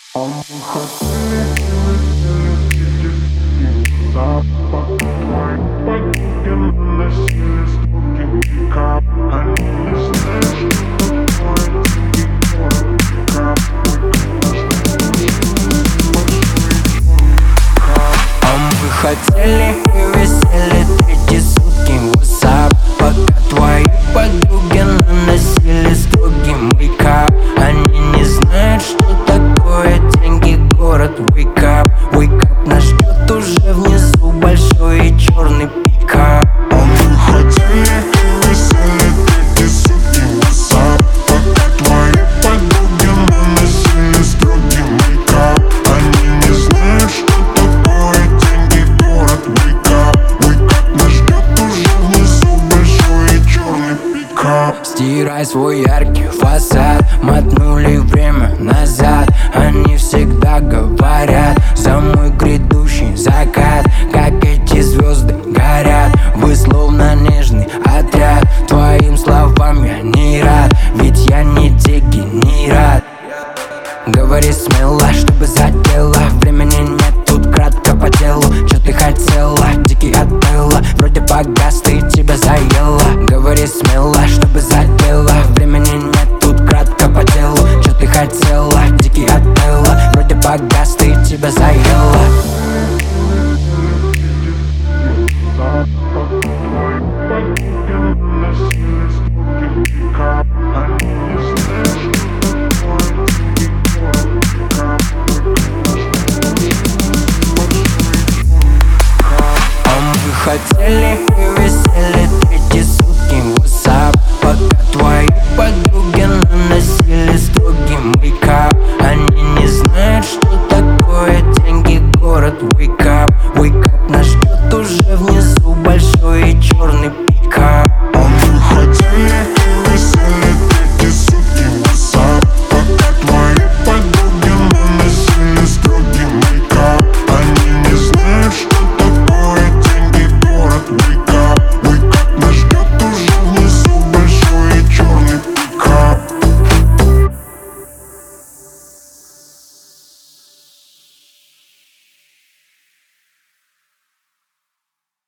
А мы хотели запах твоих подруги наносили строгий мейкап. Они не знают, что такое деньги, город, пикап. А мы хотели и висели третьи сутки в WhatsApp, пока твои подруги наносили строгий мейкап. Они не знают, что такое деньги, город, wake up, wake up. Нас ждет уже внизу большой и черный пикап. А мы хотели и висели третьи сутки в WhatsApp, пока твои подруги наносили строгий мейкап. Они не знают, что такое деньги, город, wake up, wake up. Нас ждет уже внизу большой и черный пикап. Стирай свой яркий фасад, мотнули время назад. Они всегда говорят за мой грядущий закат, как эти звезды горят. Вы словно нежный отряд, твоим словам я не рад, ведь я не дегенерат. Говори смело, чтобы задело, времени нет, тут кратко по делу. Чё ты хотела, дикий от пыла, вроде погас, ты тебя заела. Говори смело, чтобы задело, времени нет, тут кратко по делу. Чё ты хотела, дикий от пыла, вроде погас, ты тебя заела.